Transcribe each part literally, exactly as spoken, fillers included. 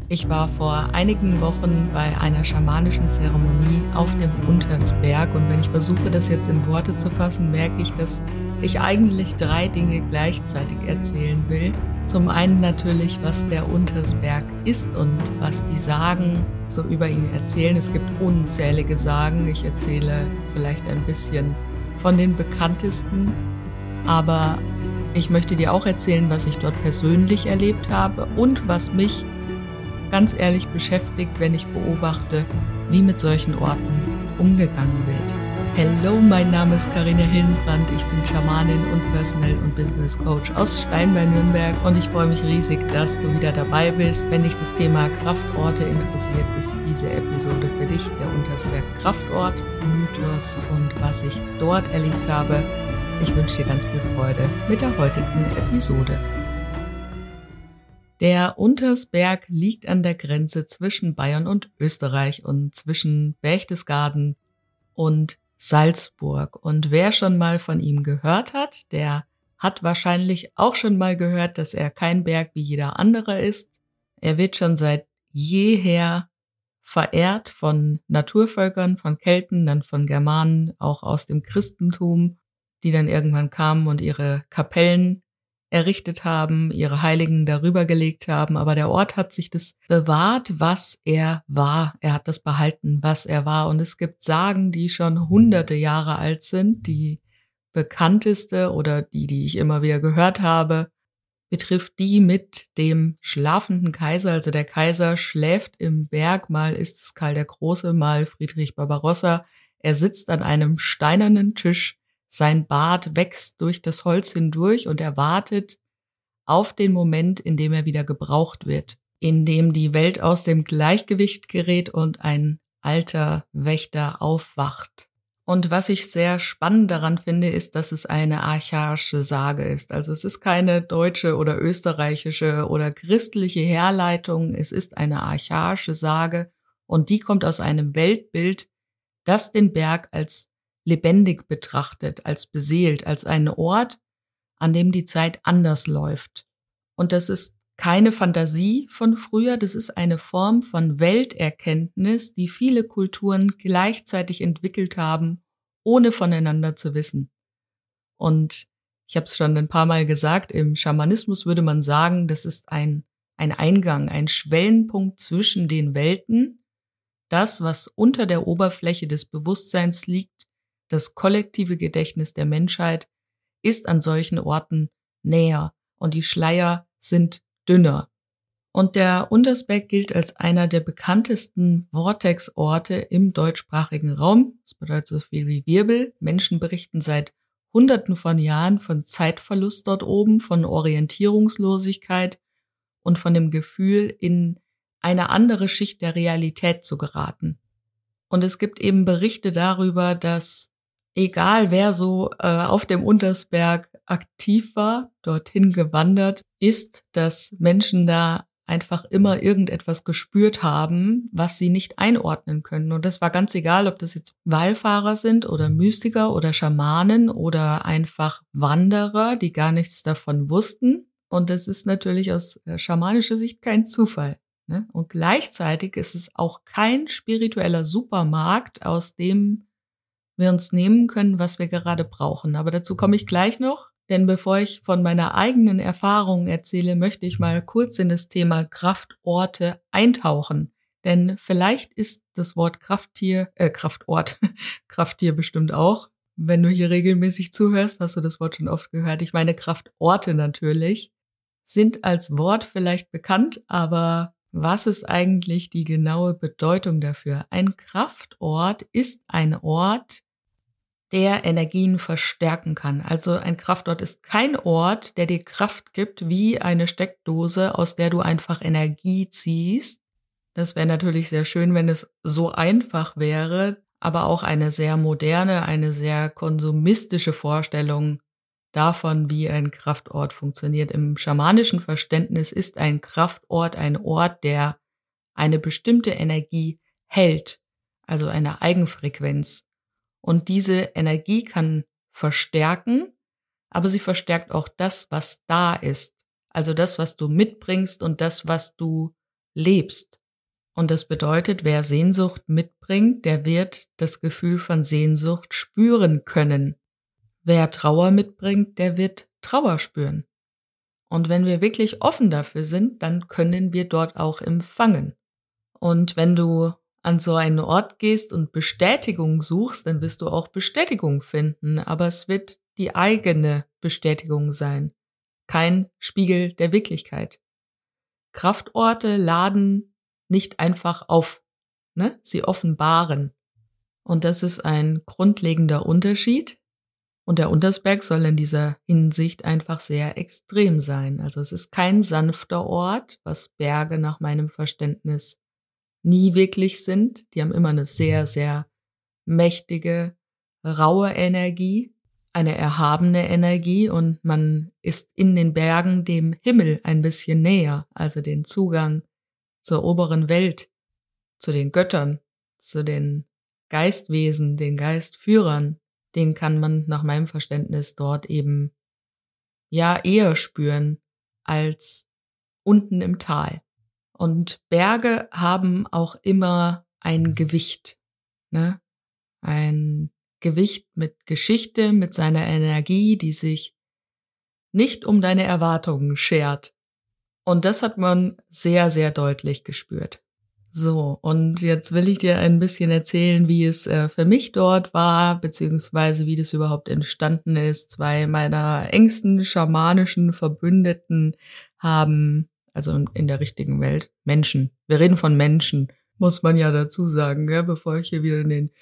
Ich war vor einigen Wochen bei einer schamanischen Zeremonie auf dem Untersberg und wenn ich versuche, das jetzt in Worte zu fassen, merke ich, dass ich eigentlich drei Dinge gleichzeitig erzählen will. Zum einen natürlich, was der Untersberg ist und was die Sagen so über ihn erzählen. Es gibt unzählige Sagen. Ich erzähle vielleicht ein bisschen von den bekanntesten, aber ich möchte dir auch erzählen, was ich dort persönlich erlebt habe und was mich ganz ehrlich beschäftigt, wenn ich beobachte, wie mit solchen Orten umgegangen wird. Hello, mein Name ist Carina Hillenbrand, ich bin Schamanin und Personal- und Business Coach aus Stein bei Nürnberg und ich freue mich riesig, dass du wieder dabei bist. Wenn dich das Thema Kraftorte interessiert, ist diese Episode für dich, der Untersberg Kraftort, Mythos und was ich dort erlebt habe. Ich wünsche dir ganz viel Freude mit der heutigen Episode. Der Untersberg liegt an der Grenze zwischen Bayern und Österreich und zwischen Berchtesgaden und Salzburg. Und wer schon mal von ihm gehört hat, der hat wahrscheinlich auch schon mal gehört, dass er kein Berg wie jeder andere ist. Er wird schon seit jeher verehrt von Naturvölkern, von Kelten, dann von Germanen, auch aus dem Christentum, die dann irgendwann kamen und ihre Kapellen errichtet haben, ihre Heiligen darüber gelegt haben, aber der Ort hat sich das bewahrt, was er war. Er hat das behalten, was er war. Und es gibt Sagen, die schon hunderte Jahre alt sind. Die bekannteste oder die, die ich immer wieder gehört habe, betrifft die mit dem schlafenden Kaiser. Also der Kaiser schläft im Berg, mal ist es Karl der Große, mal Friedrich Barbarossa. Er sitzt an einem steinernen Tisch. Sein Bart wächst durch das Holz hindurch und er wartet auf den Moment, in dem er wieder gebraucht wird, in dem die Welt aus dem Gleichgewicht gerät und ein alter Wächter aufwacht. Und was ich sehr spannend daran finde, ist, dass es eine archaische Sage ist. Also es ist keine deutsche oder österreichische oder christliche Herleitung, es ist eine archaische Sage und die kommt aus einem Weltbild, das den Berg als lebendig betrachtet, als beseelt, als einen Ort, an dem die Zeit anders läuft. Und das ist keine Fantasie von früher, das ist eine Form von Welterkenntnis, die viele Kulturen gleichzeitig entwickelt haben, ohne voneinander zu wissen. Und ich habe es schon ein paar Mal gesagt, im Schamanismus würde man sagen, das ist ein, ein Eingang, ein Schwellenpunkt zwischen den Welten, das, was unter der Oberfläche des Bewusstseins liegt, das kollektive Gedächtnis der Menschheit ist an solchen Orten näher und die Schleier sind dünner. Und der Untersberg gilt als einer der bekanntesten Vortex-Orte im deutschsprachigen Raum. Das bedeutet so viel wie Wirbel. Menschen berichten seit Hunderten von Jahren von Zeitverlust dort oben, von Orientierungslosigkeit und von dem Gefühl, in eine andere Schicht der Realität zu geraten. Und es gibt eben Berichte darüber, dass egal wer so äh, auf dem Untersberg aktiv war, dorthin gewandert ist, dass Menschen da einfach immer irgendetwas gespürt haben, was sie nicht einordnen können. Und das war ganz egal, ob das jetzt Wallfahrer sind oder Mystiker oder Schamanen oder einfach Wanderer, die gar nichts davon wussten. Und das ist natürlich aus äh, schamanischer Sicht kein Zufall. Ne? Und gleichzeitig ist es auch kein spiritueller Supermarkt, aus dem wir uns nehmen können, was wir gerade brauchen. Aber dazu komme ich gleich noch, denn bevor ich von meiner eigenen Erfahrung erzähle, möchte ich mal kurz in das Thema Kraftorte eintauchen. Denn vielleicht ist das Wort Krafttier, äh, Kraftort, Krafttier bestimmt auch. Wenn du hier regelmäßig zuhörst, hast du das Wort schon oft gehört. Ich meine Kraftorte natürlich, sind als Wort vielleicht bekannt, aber was ist eigentlich die genaue Bedeutung dafür? Ein Kraftort ist ein Ort, der Energien verstärken kann. Also ein Kraftort ist kein Ort, der dir Kraft gibt, wie eine Steckdose, aus der du einfach Energie ziehst. Das wäre natürlich sehr schön, wenn es so einfach wäre, aber auch eine sehr moderne, eine sehr konsumistische Vorstellung davon, wie ein Kraftort funktioniert. Im schamanischen Verständnis ist ein Kraftort ein Ort, der eine bestimmte Energie hält, also eine Eigenfrequenz. Und diese Energie kann verstärken, aber sie verstärkt auch das, was da ist. Also das, was du mitbringst und das, was du lebst. Und das bedeutet, wer Sehnsucht mitbringt, der wird das Gefühl von Sehnsucht spüren können. Wer Trauer mitbringt, der wird Trauer spüren. Und wenn wir wirklich offen dafür sind, dann können wir dort auch empfangen. Und wenn du an so einen Ort gehst und Bestätigung suchst, dann wirst du auch Bestätigung finden, aber es wird die eigene Bestätigung sein, kein Spiegel der Wirklichkeit. Kraftorte laden nicht einfach auf, ne? Sie offenbaren. Und das ist ein grundlegender Unterschied. Und der Untersberg soll in dieser Hinsicht einfach sehr extrem sein. Also es ist kein sanfter Ort, was Berge nach meinem Verständnis nie wirklich sind. Die haben immer eine sehr, sehr mächtige, raue Energie, eine erhabene Energie und man ist in den Bergen dem Himmel ein bisschen näher, also den Zugang zur oberen Welt, zu den Göttern, zu den Geistwesen, den Geistführern, den kann man nach meinem Verständnis dort eben ja eher spüren als unten im Tal. Und Berge haben auch immer ein Gewicht, ne? Ein Gewicht mit Geschichte, mit seiner Energie, die sich nicht um deine Erwartungen schert. Und das hat man sehr, sehr deutlich gespürt. So, und jetzt will ich dir ein bisschen erzählen, wie es äh, für mich dort war, beziehungsweise wie das überhaupt entstanden ist. Zwei meiner engsten schamanischen Verbündeten haben, also in der richtigen Welt, Menschen. Wir reden von Menschen, muss man ja dazu sagen, gell, bevor ich hier wieder in den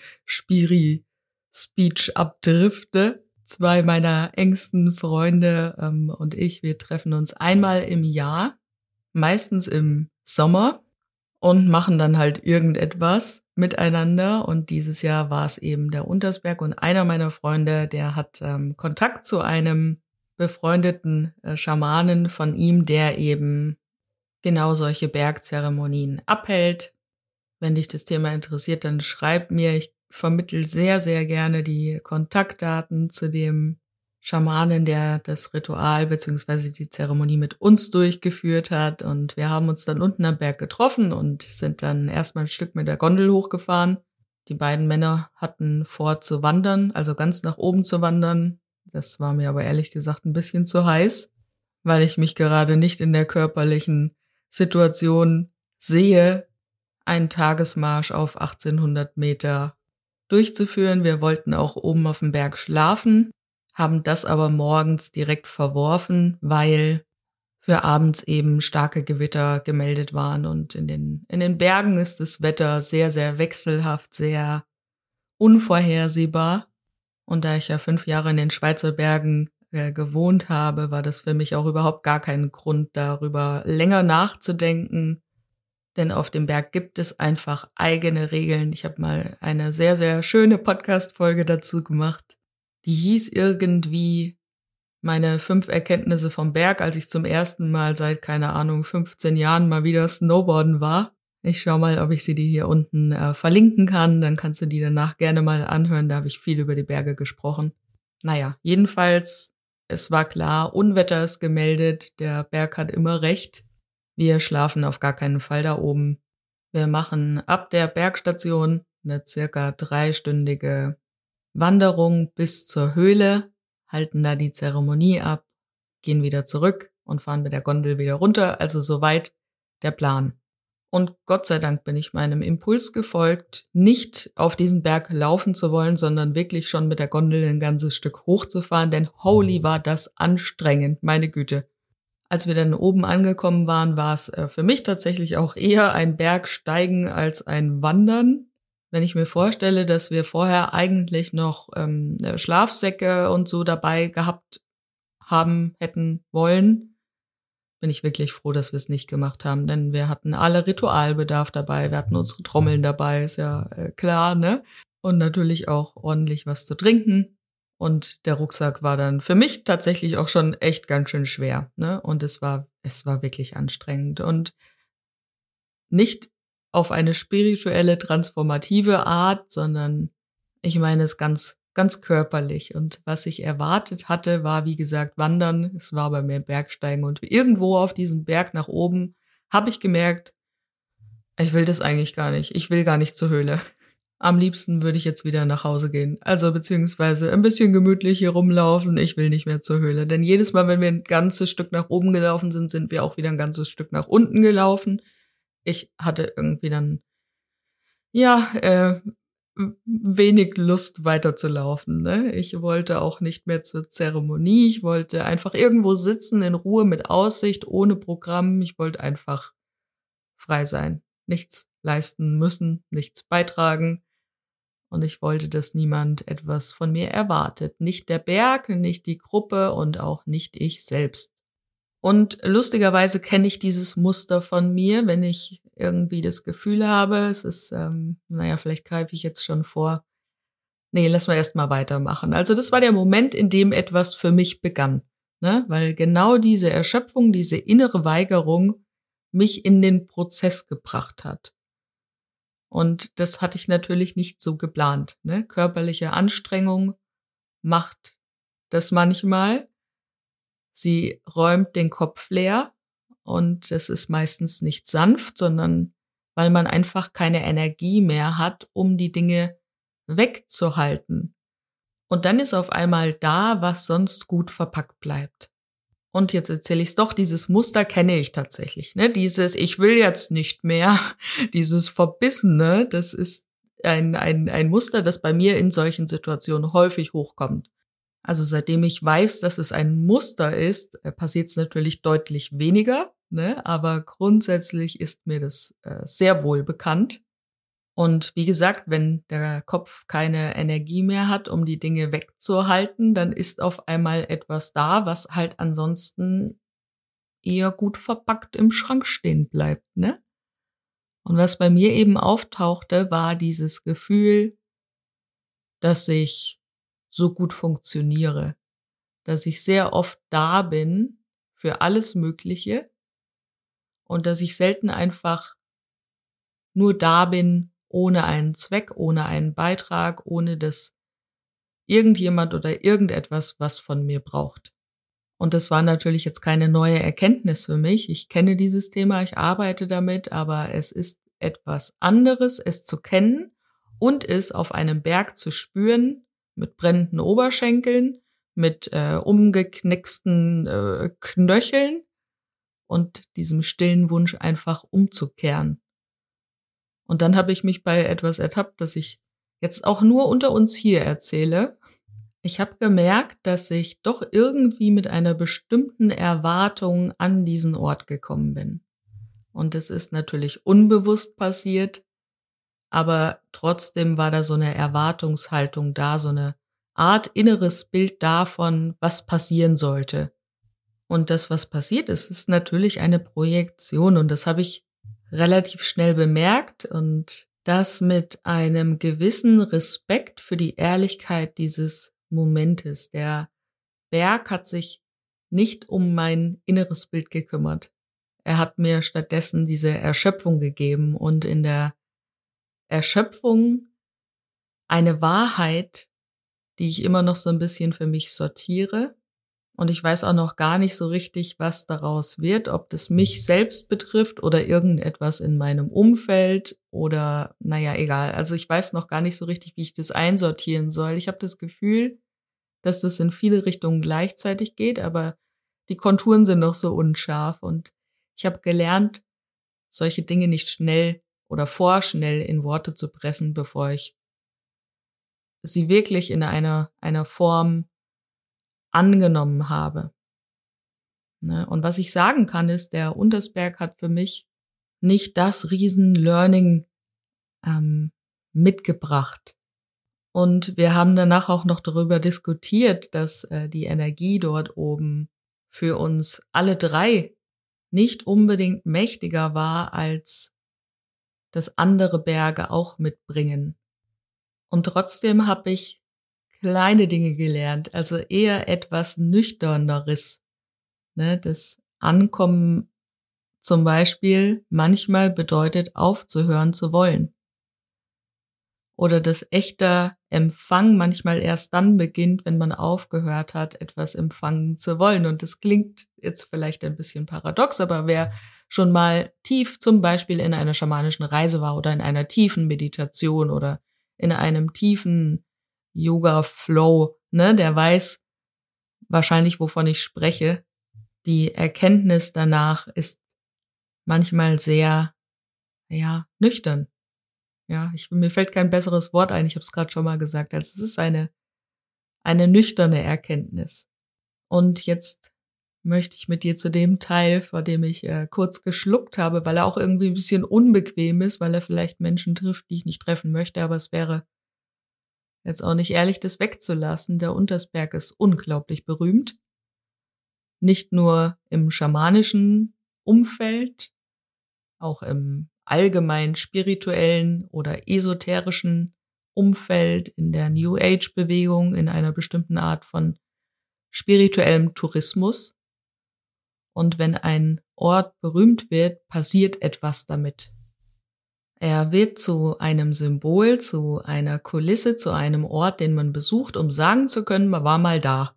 Spiri-Speech abdrifte. Zwei meiner engsten Freunde ähm, und ich, wir treffen uns einmal im Jahr, meistens im Sommer und machen dann halt irgendetwas miteinander. Und dieses Jahr war es eben der Untersberg und einer meiner Freunde, der hat ähm, Kontakt zu einem befreundeten äh, Schamanen von ihm, der eben genau solche Bergzeremonien abhält. Wenn dich das Thema interessiert, dann schreib mir. Ich vermittle sehr, sehr gerne die Kontaktdaten zu dem Schamanen, der das Ritual bzw. die Zeremonie mit uns durchgeführt hat. Und wir haben uns dann unten am Berg getroffen und sind dann erstmal ein Stück mit der Gondel hochgefahren. Die beiden Männer hatten vor zu wandern, also ganz nach oben zu wandern. Das war mir aber ehrlich gesagt ein bisschen zu heiß, weil ich mich gerade nicht in der körperlichen Situation sehe, einen Tagesmarsch auf achtzehnhundert Meter durchzuführen. Wir wollten auch oben auf dem Berg schlafen, haben das aber morgens direkt verworfen, weil für abends eben starke Gewitter gemeldet waren. Und in den, in den Bergen ist das Wetter sehr, sehr wechselhaft, sehr unvorhersehbar. Und da ich ja fünf Jahre in den Schweizer Bergen äh, gewohnt habe, war das für mich auch überhaupt gar kein Grund, darüber länger nachzudenken. Denn auf dem Berg gibt es einfach eigene Regeln. Ich habe mal eine sehr, sehr schöne Podcast-Folge dazu gemacht. Die hieß irgendwie meine fünf Erkenntnisse vom Berg, als ich zum ersten Mal seit, keine Ahnung, fünfzehn Jahren mal wieder Snowboarden war. Ich schau mal, ob ich sie dir hier unten äh, verlinken kann. Dann kannst du die danach gerne mal anhören. Da habe ich viel über die Berge gesprochen. Naja, jedenfalls, es war klar, Unwetter ist gemeldet. Der Berg hat immer recht. Wir schlafen auf gar keinen Fall da oben. Wir machen ab der Bergstation eine circa dreistündige Wanderung bis zur Höhle, halten da die Zeremonie ab, gehen wieder zurück und fahren mit der Gondel wieder runter. Also soweit der Plan. Und Gott sei Dank bin ich meinem Impuls gefolgt, nicht auf diesen Berg laufen zu wollen, sondern wirklich schon mit der Gondel ein ganzes Stück hochzufahren, denn holy war das anstrengend, meine Güte. Als wir dann oben angekommen waren, war es für mich tatsächlich auch eher ein Bergsteigen als ein Wandern. Wenn ich mir vorstelle, dass wir vorher eigentlich noch ähm, Schlafsäcke und so dabei gehabt haben, hätten wollen, bin ich wirklich froh, dass wir es nicht gemacht haben. Denn wir hatten alle Ritualbedarf dabei, wir hatten unsere Trommeln dabei, ist ja äh, klar, ne? Und natürlich auch ordentlich was zu trinken. Und der Rucksack war dann für mich tatsächlich auch schon echt ganz schön schwer, ne? Und es war, es war wirklich anstrengend und nicht auf eine spirituelle, transformative Art, sondern ich meine es ganz, ganz körperlich. Und was ich erwartet hatte, war, wie gesagt, Wandern. Es war bei mir Bergsteigen und irgendwo auf diesem Berg nach oben habe ich gemerkt, Ich will das eigentlich gar nicht. Ich will gar nicht zur Höhle. Am liebsten würde ich jetzt wieder nach Hause gehen. Also beziehungsweise ein bisschen gemütlich hier rumlaufen. Ich will nicht mehr zur Höhle. Denn jedes Mal, wenn wir ein ganzes Stück nach oben gelaufen sind, sind wir auch wieder ein ganzes Stück nach unten gelaufen. Ich hatte irgendwie dann, ja, äh, wenig Lust weiterzulaufen. Ne? Ich wollte auch nicht mehr zur Zeremonie. Ich wollte einfach irgendwo sitzen, in Ruhe, mit Aussicht, ohne Programm. Ich wollte einfach frei sein. Nichts leisten müssen, nichts beitragen. Und ich wollte, dass niemand etwas von mir erwartet. Nicht der Berg, nicht die Gruppe und auch nicht ich selbst. Und lustigerweise kenne ich dieses Muster von mir, wenn ich irgendwie das Gefühl habe, es ist, ähm, naja, vielleicht greife ich jetzt schon vor. Nee, lass mal erst mal weitermachen. Also das war der Moment, in dem etwas für mich begann. Ne? Weil genau diese Erschöpfung, diese innere Weigerung mich in den Prozess gebracht hat. Und das hatte ich natürlich nicht so geplant. Ne? Körperliche Anstrengung macht das manchmal. Sie räumt den Kopf leer und das ist meistens nicht sanft, sondern weil man einfach keine Energie mehr hat, um die Dinge wegzuhalten. Und dann ist auf einmal da, was sonst gut verpackt bleibt. Und jetzt erzähle ich es doch, dieses Muster kenne ich tatsächlich. Ne? Dieses ich will jetzt nicht mehr, dieses Verbissene, das ist ein, ein, ein Muster, das bei mir in solchen Situationen häufig hochkommt. Also seitdem ich weiß, dass es ein Muster ist, passiert es natürlich deutlich weniger, ne? Aber grundsätzlich ist mir das äh, sehr wohl bekannt. Und wie gesagt, wenn der Kopf keine Energie mehr hat, um die Dinge wegzuhalten, dann ist auf einmal etwas da, was halt ansonsten eher gut verpackt im Schrank stehen bleibt, ne? Und was bei mir eben auftauchte, war dieses Gefühl, dass ich so gut funktioniere, dass ich sehr oft da bin für alles Mögliche und dass ich selten einfach nur da bin, ohne einen Zweck, ohne einen Beitrag, ohne dass irgendjemand oder irgendetwas was von mir braucht. Und das war natürlich jetzt keine neue Erkenntnis für mich. Ich kenne dieses Thema, ich arbeite damit, aber es ist etwas anderes, es zu kennen und es auf einem Berg zu spüren, mit brennenden Oberschenkeln, mit äh, umgeknicksten äh, Knöcheln und diesem stillen Wunsch einfach umzukehren. Und dann habe ich mich bei etwas ertappt, das ich jetzt auch nur unter uns hier erzähle. Ich habe gemerkt, dass ich doch irgendwie mit einer bestimmten Erwartung an diesen Ort gekommen bin. Und es ist natürlich unbewusst passiert, aber trotzdem war da so eine Erwartungshaltung da, so eine Art inneres Bild davon, was passieren sollte. Und das, was passiert ist, ist natürlich eine Projektion und das habe ich relativ schnell bemerkt und das mit einem gewissen Respekt für die Ehrlichkeit dieses Momentes. Der Berg hat sich nicht um mein inneres Bild gekümmert. Er hat mir stattdessen diese Erschöpfung gegeben und in der Erschöpfung eine Wahrheit, die ich immer noch so ein bisschen für mich sortiere. Und ich weiß auch noch gar nicht so richtig, was daraus wird, ob das mich selbst betrifft oder irgendetwas in meinem Umfeld oder, naja, egal. Also ich weiß noch gar nicht so richtig, wie ich das einsortieren soll. Ich habe das Gefühl, dass das in viele Richtungen gleichzeitig geht, aber die Konturen sind noch so unscharf. Und ich habe gelernt, solche Dinge nicht schnell oder vorschnell in Worte zu pressen, bevor ich sie wirklich in einer, einer Form angenommen habe. Ne? Und was ich sagen kann, ist, der Untersberg hat für mich nicht das Riesen-Learning ähm, mitgebracht. Und wir haben danach auch noch darüber diskutiert, dass äh, die Energie dort oben für uns alle drei nicht unbedingt mächtiger war, als das andere Berge auch mitbringen. Und trotzdem habe ich kleine Dinge gelernt, also eher etwas Nüchterneres. Ne, das Ankommen zum Beispiel manchmal bedeutet, aufzuhören zu wollen. Oder dass echter Empfang manchmal erst dann beginnt, wenn man aufgehört hat, etwas empfangen zu wollen. Und das klingt jetzt vielleicht ein bisschen paradox, aber wer schon mal tief zum Beispiel in einer schamanischen Reise war oder in einer tiefen Meditation oder in einem tiefen Yoga-Flow, ne, der weiß wahrscheinlich, wovon ich spreche. Die Erkenntnis danach ist manchmal sehr, ja, nüchtern. Ja, ich, mir fällt kein besseres Wort ein, ich habe es gerade schon mal gesagt, also es ist eine, eine nüchterne Erkenntnis. Und jetzt möchte ich mit dir zu dem Teil, vor dem ich äh, kurz geschluckt habe, weil er auch irgendwie ein bisschen unbequem ist, weil er vielleicht Menschen trifft, die ich nicht treffen möchte, aber es wäre jetzt auch nicht ehrlich, das wegzulassen. Der Untersberg ist unglaublich berühmt. Nicht nur im schamanischen Umfeld, auch im allgemein spirituellen oder esoterischen Umfeld, in der New Age-Bewegung, in einer bestimmten Art von spirituellem Tourismus. Und wenn ein Ort berühmt wird, passiert etwas damit. Er wird zu einem Symbol, zu einer Kulisse, zu einem Ort, den man besucht, um sagen zu können, man war mal da.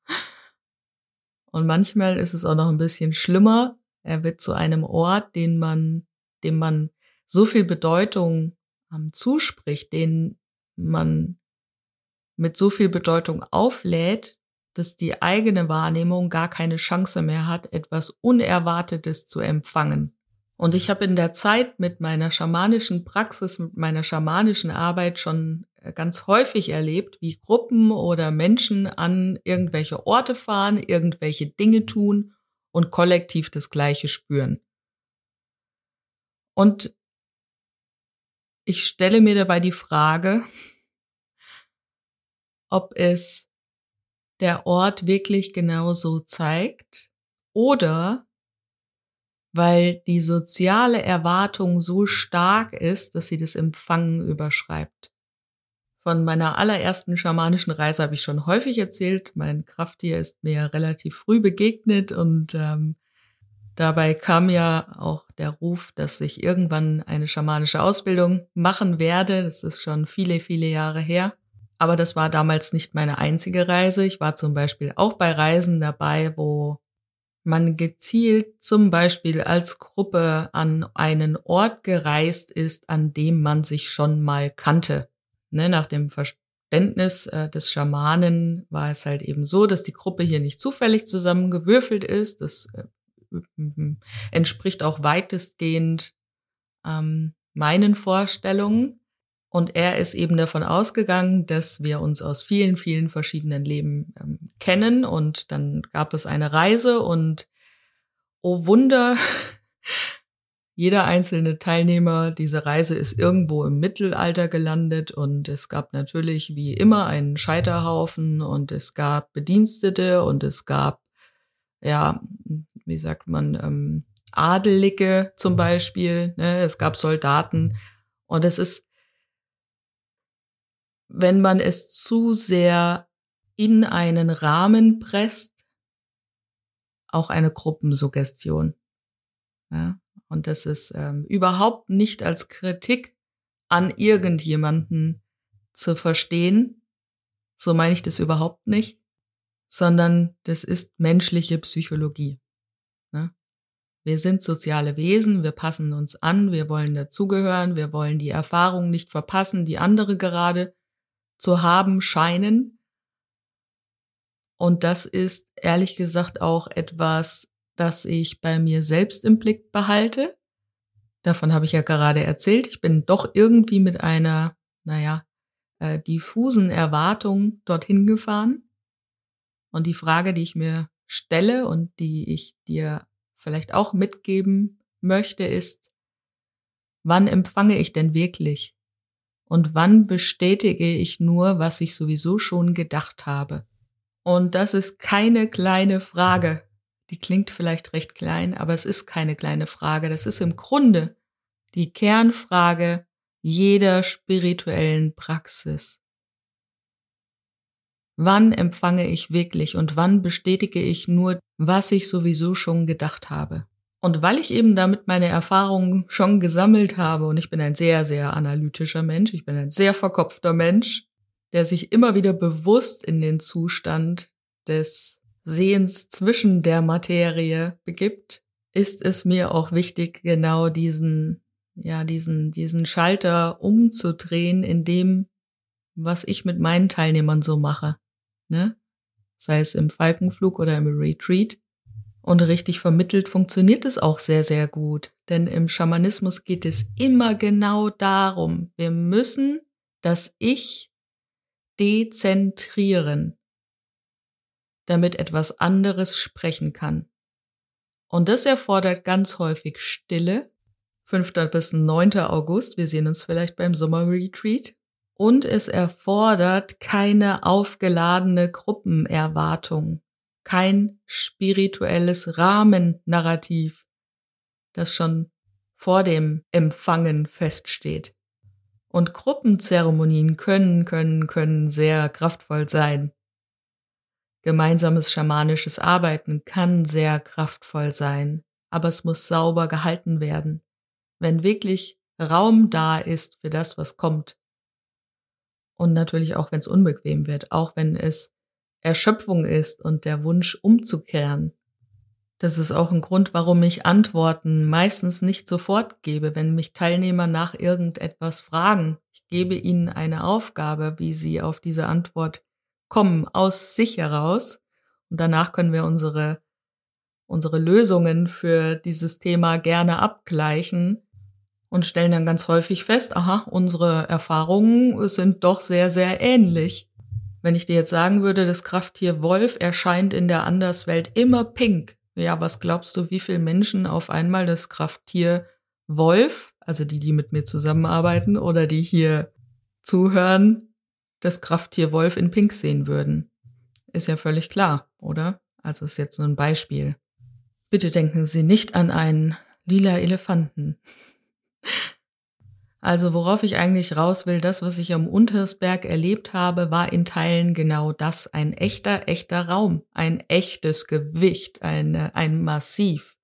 Und manchmal ist es auch noch ein bisschen schlimmer. Er wird zu einem Ort, den man, dem man so viel Bedeutung ähm, zuspricht, den man mit so viel Bedeutung auflädt, dass die eigene Wahrnehmung gar keine Chance mehr hat, etwas Unerwartetes zu empfangen. Und ich habe in der Zeit mit meiner schamanischen Praxis, mit meiner schamanischen Arbeit schon ganz häufig erlebt, wie Gruppen oder Menschen an irgendwelche Orte fahren, irgendwelche Dinge tun und kollektiv das Gleiche spüren. Und ich stelle mir dabei die Frage, ob es der Ort wirklich genau so zeigt oder weil die soziale Erwartung so stark ist, dass sie das Empfangen überschreibt. Von meiner allerersten schamanischen Reise habe ich schon häufig erzählt. Mein Krafttier ist mir relativ früh begegnet und ähm, dabei kam ja auch der Ruf, dass ich irgendwann eine schamanische Ausbildung machen werde. Das ist schon viele, viele Jahre her. Aber das war damals nicht meine einzige Reise. Ich war zum Beispiel auch bei Reisen dabei, wo man gezielt zum Beispiel als Gruppe an einen Ort gereist ist, an dem man sich schon mal kannte. Ne, nach dem Verständnis äh, des Schamanen war es halt eben so, dass die Gruppe hier nicht zufällig zusammengewürfelt ist. Das äh, entspricht auch weitestgehend ähm, meinen Vorstellungen. Und er ist eben davon ausgegangen, dass wir uns aus vielen, vielen verschiedenen Leben ähm, kennen. Und dann gab es eine Reise und oh Wunder, jeder einzelne Teilnehmer dieser Reise ist irgendwo im Mittelalter gelandet. Und es gab natürlich wie immer einen Scheiterhaufen und es gab Bedienstete und es gab, ja, wie sagt man, ähm, Adelige zum Beispiel. Ne? Es gab Soldaten und es ist, wenn man es zu sehr in einen Rahmen presst, auch eine Gruppensuggestion. Ja? Und das ist ähm, überhaupt nicht als Kritik an irgendjemanden zu verstehen. So meine ich das überhaupt nicht. Sondern das ist menschliche Psychologie. Ja? Wir sind soziale Wesen, wir passen uns an, wir wollen dazugehören, wir wollen die Erfahrungen nicht verpassen, die andere gerade zu haben scheinen. Und das ist ehrlich gesagt auch etwas, das ich bei mir selbst im Blick behalte. Davon habe ich ja gerade erzählt. Ich bin doch irgendwie mit einer, naja, äh, diffusen Erwartung dorthin gefahren. Und die Frage, die ich mir stelle und die ich dir vielleicht auch mitgeben möchte, ist, wann empfange ich denn wirklich? Und wann bestätige ich nur, was ich sowieso schon gedacht habe? Und das ist keine kleine Frage. Die klingt vielleicht recht klein, aber es ist keine kleine Frage. Das ist im Grunde die Kernfrage jeder spirituellen Praxis. Wann empfange ich wirklich und wann bestätige ich nur, was ich sowieso schon gedacht habe? Und weil ich eben damit meine Erfahrungen schon gesammelt habe und ich bin ein sehr, sehr analytischer Mensch, ich bin ein sehr verkopfter Mensch, der sich immer wieder bewusst in den Zustand des Sehens zwischen der Materie begibt, ist es mir auch wichtig, genau diesen, ja, diesen, diesen Schalter umzudrehen in dem, was ich mit meinen Teilnehmern so mache, ne? Sei es im Falkenflug oder im Retreat. Und richtig vermittelt funktioniert es auch sehr, sehr gut. Denn im Schamanismus geht es immer genau darum, wir müssen das Ich dezentrieren, damit etwas anderes sprechen kann. Und das erfordert ganz häufig Stille. fünfter bis neunter August, wir sehen uns vielleicht beim Sommerretreat. Und es erfordert keine aufgeladene Gruppenerwartung, kein spirituelles Rahmennarrativ, das schon vor dem Empfangen feststeht. Und Gruppenzeremonien können, können, können sehr kraftvoll sein. Gemeinsames schamanisches Arbeiten kann sehr kraftvoll sein, aber es muss sauber gehalten werden, wenn wirklich Raum da ist für das, was kommt. Und natürlich auch, wenn es unbequem wird, auch wenn es Erschöpfung ist und der Wunsch umzukehren. Das ist auch ein Grund, warum ich Antworten meistens nicht sofort gebe, wenn mich Teilnehmer nach irgendetwas fragen. Ich gebe ihnen eine Aufgabe, wie sie auf diese Antwort kommen, aus sich heraus. Und danach können wir unsere, unsere Lösungen für dieses Thema gerne abgleichen. Und stellen dann ganz häufig fest, aha, unsere Erfahrungen sind doch sehr, sehr ähnlich. Wenn ich dir jetzt sagen würde, das Krafttier Wolf erscheint in der Anderswelt immer pink. Ja, was glaubst du, wie viele Menschen auf einmal das Krafttier Wolf, also die, die mit mir zusammenarbeiten oder die hier zuhören, das Krafttier Wolf in pink sehen würden? Ist ja völlig klar, oder? Also ist jetzt nur ein Beispiel. Bitte denken Sie nicht an einen lila Elefanten. Also worauf ich eigentlich raus will, das, was ich am Untersberg erlebt habe, war in Teilen genau das, ein echter, echter Raum, ein echtes Gewicht, ein, ein Massiv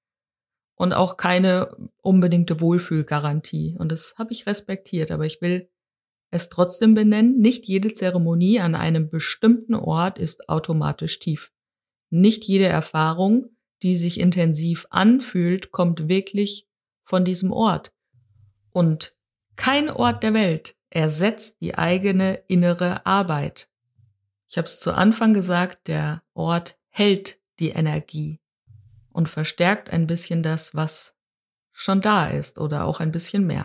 und auch keine unbedingte Wohlfühlgarantie. Und das habe ich respektiert, aber ich will es trotzdem benennen, nicht jede Zeremonie an einem bestimmten Ort ist automatisch tief. Nicht jede Erfahrung, die sich intensiv anfühlt, kommt wirklich von diesem Ort. Und kein Ort der Welt ersetzt die eigene innere Arbeit. Ich habe es zu Anfang gesagt, der Ort hält die Energie und verstärkt ein bisschen das, was schon da ist oder auch ein bisschen mehr.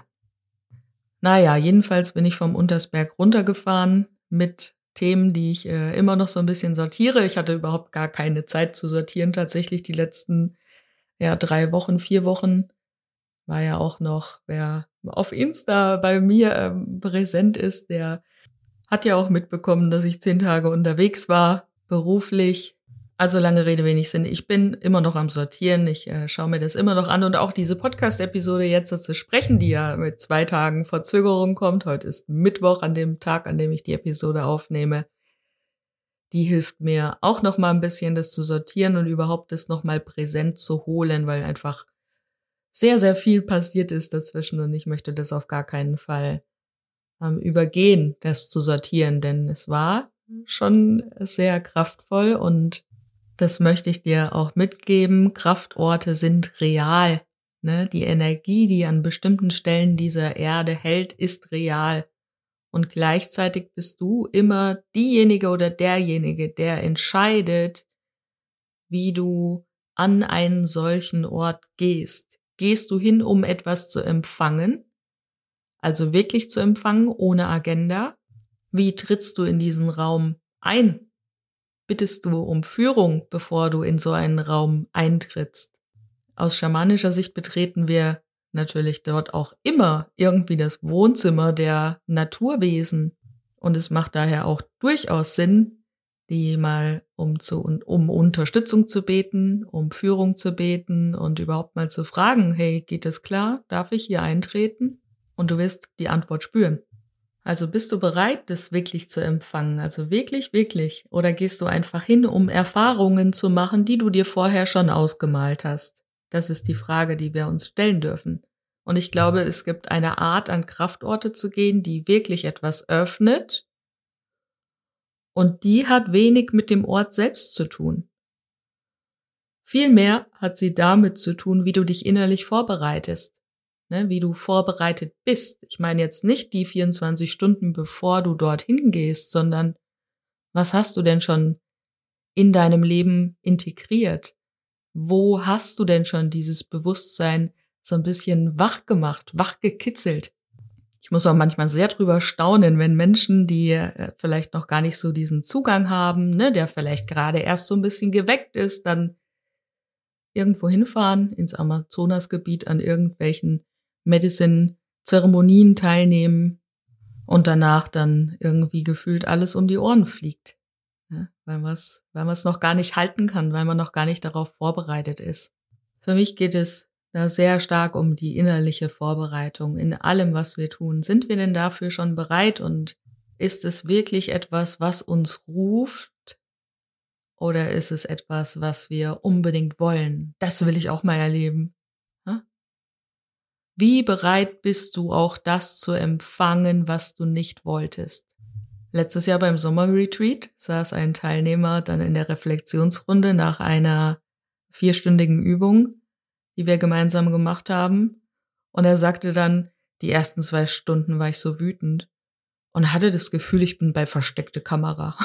Naja, jedenfalls bin ich vom Untersberg runtergefahren mit Themen, die ich äh, immer noch so ein bisschen sortiere. Ich hatte überhaupt gar keine Zeit zu sortieren, tatsächlich die letzten ja drei Wochen, vier Wochen. War ja auch noch, wer auf Insta bei mir ähm, präsent ist, der hat ja auch mitbekommen, dass ich zehn Tage unterwegs war, beruflich. Also lange Rede, wenig Sinn. Ich bin immer noch am Sortieren. Ich äh, schaue mir das immer noch an. Und auch diese Podcast-Episode jetzt zu sprechen, die ja mit zwei Tagen Verzögerung kommt. Heute ist Mittwoch, an dem Tag, an dem ich die Episode aufnehme. Die hilft mir auch noch mal ein bisschen, das zu sortieren und überhaupt das noch mal präsent zu holen, weil einfach sehr, sehr viel passiert ist dazwischen und ich möchte das auf gar keinen Fall ähm, übergehen, das zu sortieren, denn es war schon sehr kraftvoll und das möchte ich dir auch mitgeben. Kraftorte sind real, ne? Die Energie, die an bestimmten Stellen dieser Erde hält, ist real und gleichzeitig bist du immer diejenige oder derjenige, der entscheidet, wie du an einen solchen Ort gehst. Gehst du hin, um etwas zu empfangen? Also wirklich zu empfangen, ohne Agenda? Wie trittst du in diesen Raum ein? Bittest du um Führung, bevor du in so einen Raum eintrittst? Aus schamanischer Sicht betreten wir natürlich dort auch immer irgendwie das Wohnzimmer der Naturwesen. Und es macht daher auch durchaus Sinn, die mal um zu um Unterstützung zu beten, um Führung zu beten und überhaupt mal zu fragen, hey, geht es klar? Darf ich hier eintreten? Und du wirst die Antwort spüren. Also bist du bereit, das wirklich zu empfangen? Also wirklich, wirklich? Oder gehst du einfach hin, um Erfahrungen zu machen, die du dir vorher schon ausgemalt hast? Das ist die Frage, die wir uns stellen dürfen. Und ich glaube, es gibt eine Art, an Kraftorte zu gehen, die wirklich etwas öffnet. Und die hat wenig mit dem Ort selbst zu tun. Vielmehr hat sie damit zu tun, wie du dich innerlich vorbereitest, ne, wie du vorbereitet bist. Ich meine jetzt nicht die vierundzwanzig Stunden, bevor du dorthin gehst, sondern was hast du denn schon in deinem Leben integriert? Wo hast du denn schon dieses Bewusstsein so ein bisschen wach gemacht, wach gekitzelt? Ich muss auch manchmal sehr drüber staunen, wenn Menschen, die vielleicht noch gar nicht so diesen Zugang haben, ne, der vielleicht gerade erst so ein bisschen geweckt ist, dann irgendwo hinfahren, ins Amazonasgebiet, an irgendwelchen Medicine-Zeremonien teilnehmen und danach dann irgendwie gefühlt alles um die Ohren fliegt. Ja, weil man es weil man es noch gar nicht halten kann, weil man noch gar nicht darauf vorbereitet ist. Für mich geht es da sehr stark um die innerliche Vorbereitung in allem, was wir tun. Sind wir denn dafür schon bereit und ist es wirklich etwas, was uns ruft? Oder ist es etwas, was wir unbedingt wollen? Das will ich auch mal erleben. Ja? Wie bereit bist du auch das zu empfangen, was du nicht wolltest? Letztes Jahr beim Sommerretreat saß ein Teilnehmer dann in der Reflexionsrunde nach einer vierstündigen Übung, die wir gemeinsam gemacht haben. Und er sagte dann, die ersten zwei Stunden war ich so wütend und hatte das Gefühl, ich bin bei versteckte Kamera.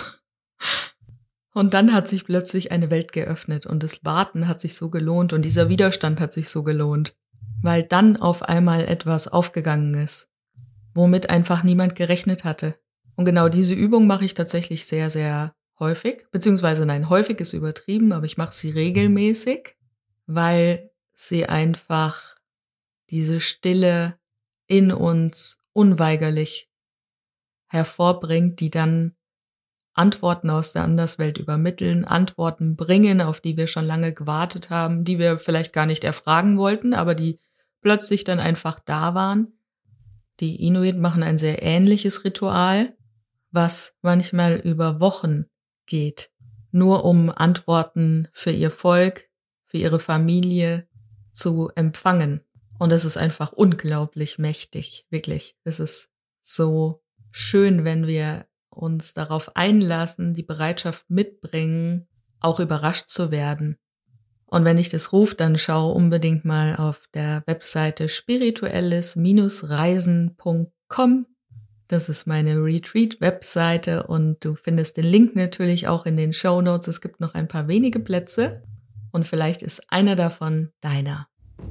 Und dann hat sich plötzlich eine Welt geöffnet und das Warten hat sich so gelohnt und dieser Widerstand hat sich so gelohnt, weil dann auf einmal etwas aufgegangen ist, womit einfach niemand gerechnet hatte. Und genau diese Übung mache ich tatsächlich sehr, sehr häufig, beziehungsweise nein, häufig ist übertrieben, aber ich mache sie regelmäßig, weil sie einfach diese Stille in uns unweigerlich hervorbringt, die dann Antworten aus der Anderswelt übermitteln, Antworten bringen, auf die wir schon lange gewartet haben, die wir vielleicht gar nicht erfragen wollten, aber die plötzlich dann einfach da waren. Die Inuit machen ein sehr ähnliches Ritual, was manchmal über Wochen geht, nur um Antworten für ihr Volk, für ihre Familie zu empfangen. Und es ist einfach unglaublich mächtig, wirklich. Es ist so schön, wenn wir uns darauf einlassen, die Bereitschaft mitbringen, auch überrascht zu werden. Und wenn dich das ruft, dann schau unbedingt mal auf der Webseite spirituelles Reisen Punkt com. Das ist meine Retreat-Webseite und du findest den Link natürlich auch in den Shownotes. Es gibt noch ein paar wenige Plätze und vielleicht ist einer davon deiner.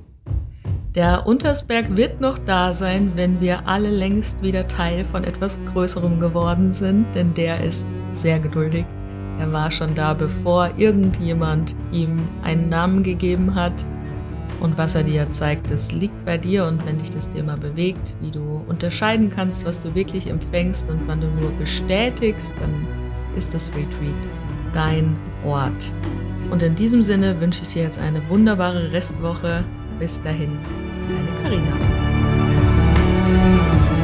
Der Untersberg wird noch da sein, wenn wir alle längst wieder Teil von etwas Größerem geworden sind, denn der ist sehr geduldig. Er war schon da, bevor irgendjemand ihm einen Namen gegeben hat. Und was er dir zeigt, das liegt bei dir und wenn dich das Thema bewegt, wie du unterscheiden kannst, was du wirklich empfängst und wann du nur bestätigst, dann ist das Retreat dein Ort. Und in diesem Sinne wünsche ich dir jetzt eine wunderbare Restwoche. Bis dahin, deine Carina.